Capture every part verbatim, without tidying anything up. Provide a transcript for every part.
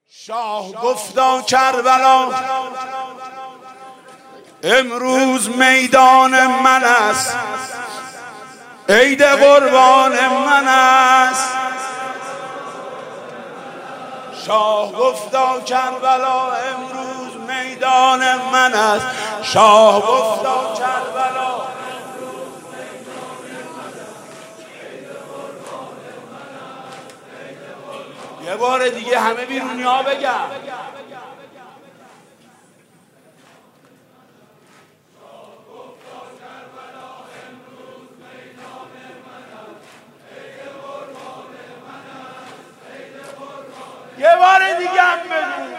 شاه گفتا کربلا امروز میدان من است، عید قربان من است. شاه گفتا کربلا امروز میدان من است. شاه گفتا کربلا امروز میدان من است، عید قربان من است. یه بار دیگه همه بیرونی ها بگم. یه بار دیگه هم بگو.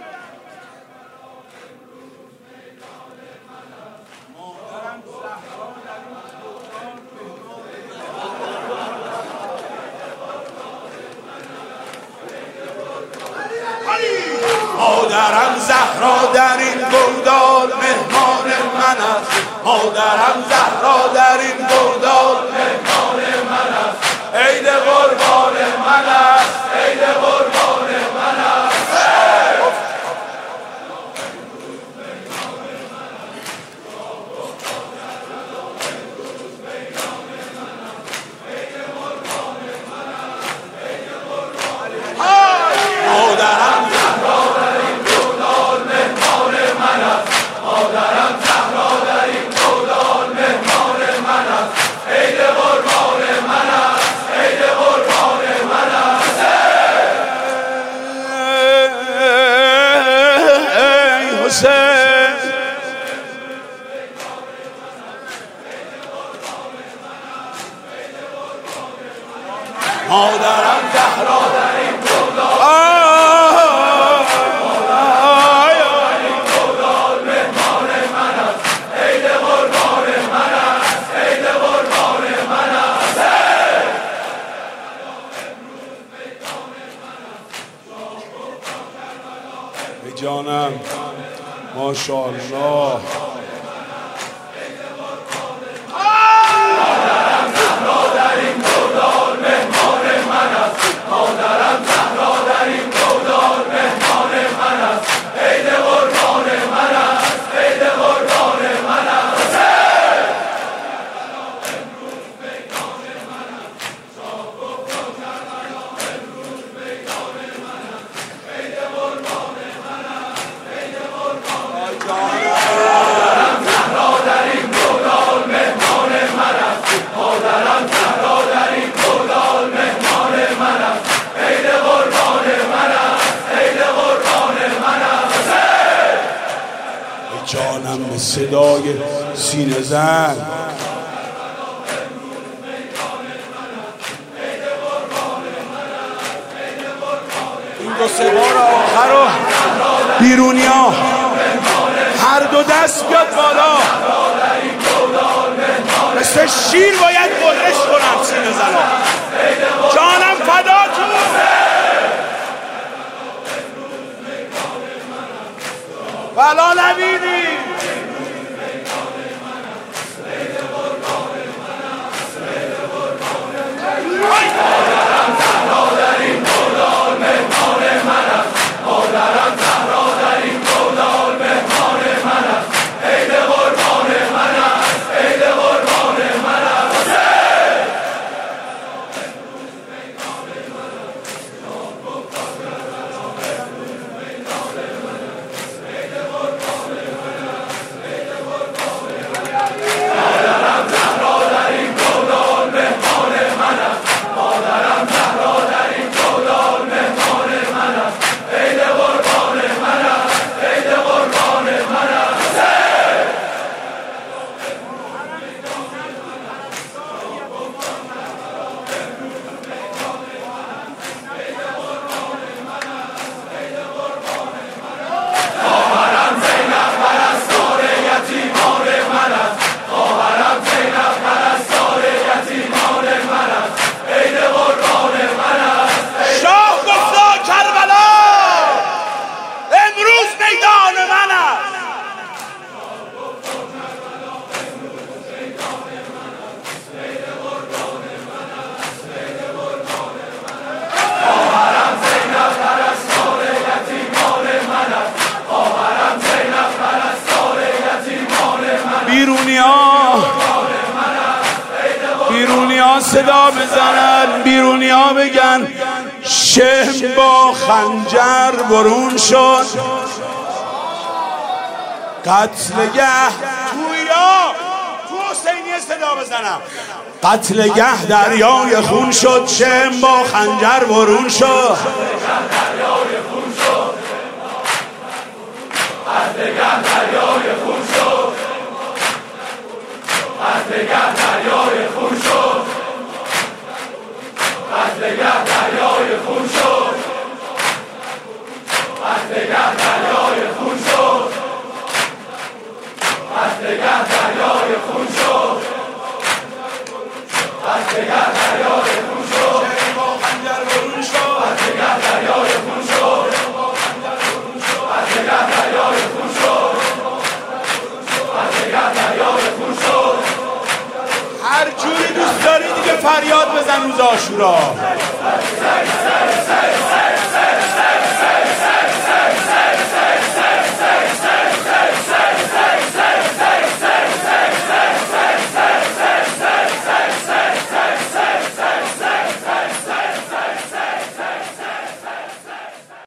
مادرم زهرا در این گودال مهمان من است. مادرم زهرا در این گودال مهمان من است. عید قربان من است، عید قربان من است. مادرم زهرا در این گودال مهمان من است. مادرم زهرا در این گودال مهمان من است. عید قربان من است، عید قربان من است. ای حسین مادرم زهرا در این گودال جانم ماشاءالله. مادرم زهرا در این گودال مهمان من است. مادرم زهرا در این گودال مهمان من است. عید قربان من است، عید قربان من است. امروز میدان من است. شاه گفتا کربلا امروز میدان من است. عید قربان من است، عید قربان مادرم زهرا در این گودال مهمان من است. مادرم زهرا در این گودال مهمان من است. عید قربان من است، عید قربان من است. جانم به صدای سینه زن این دو سه بار آخر رو بیرونی ها هر دو دست بیاد بالا، مثل شیر باید بلش کنم سینه زن. جانم فداتون. بلا نبینی مادرم زهرا در این گودال مهمان من است. مادرم زهرا در این گودال مهمان من است. عید قربان من است، عید قربان من است. صدا بزنن، بیرونی ها بگن شهم با خنجر برون شد. قتلگه تویا تو حسینیه صدا بزنم. قتلگه دریای خون شد، شهم با خنجر برون شد. قتلگه دریای خون شد، قتلگه دریای خون شد، قتلگه دریای خون شد، قتلگه دریای خون شد، قتلگه دریای خون شد، قتلگه دریای خون شد، با خنجر برون شد. قتلگه دریای خون شد، قتلگه دریای خون شد، قتلگه دریای خون شد. هر جوری دوست داری دیگه فریاد بزن روز عاشورا.